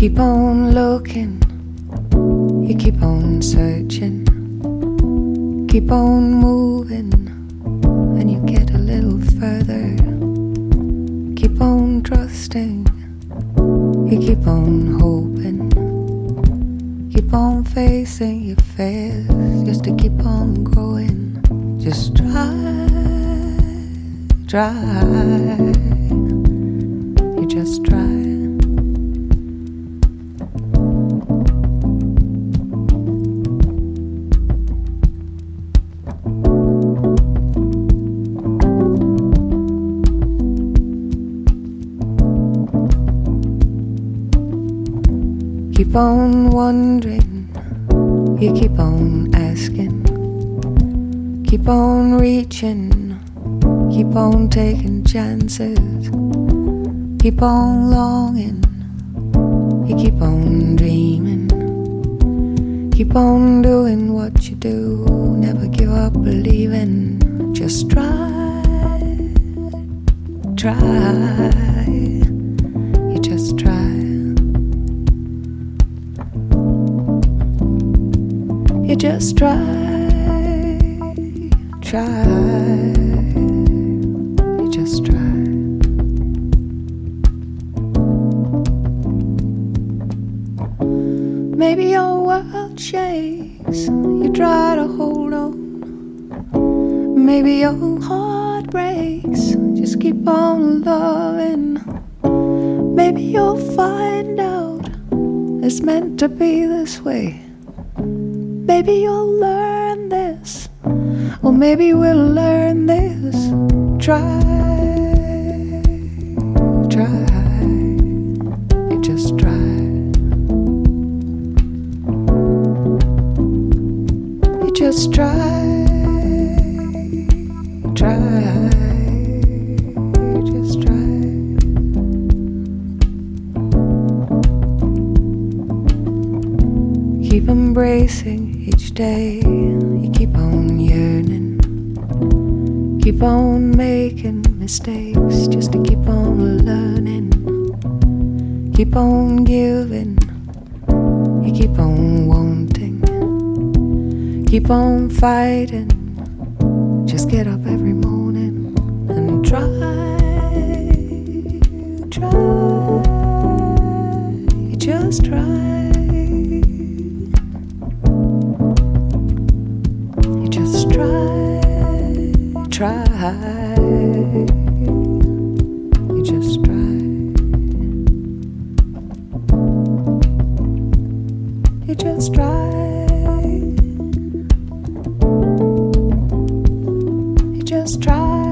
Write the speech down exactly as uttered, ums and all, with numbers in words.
keep on looking, you keep on searching, keep on moving, and you get a little further. Keep on trusting, you keep on hoping, keep on facing your fears, just to keep on growing. Just try, try, you just try. Keep on wondering, you keep on asking, keep on reaching, keep on taking chances, keep on longing, you keep on dreaming, keep on doing what you do, never give up believing, just try, try, you just try. You just try, try, you just try. Maybe your world shakes, you try to hold on. Maybe your heart breaks, just keep on loving. Maybe you'll find out it's meant to be this way. Maybe you'll learn this, or maybe we'll learn this. Try, try, you just try. You just try, try, you just try. Keep embracing each day, you keep on yearning, keep on making mistakes, just to keep on learning, keep on giving, you keep on wanting, keep on fighting, just get up every morning and try, try, you just try. Try, you just try, you just try, you just try.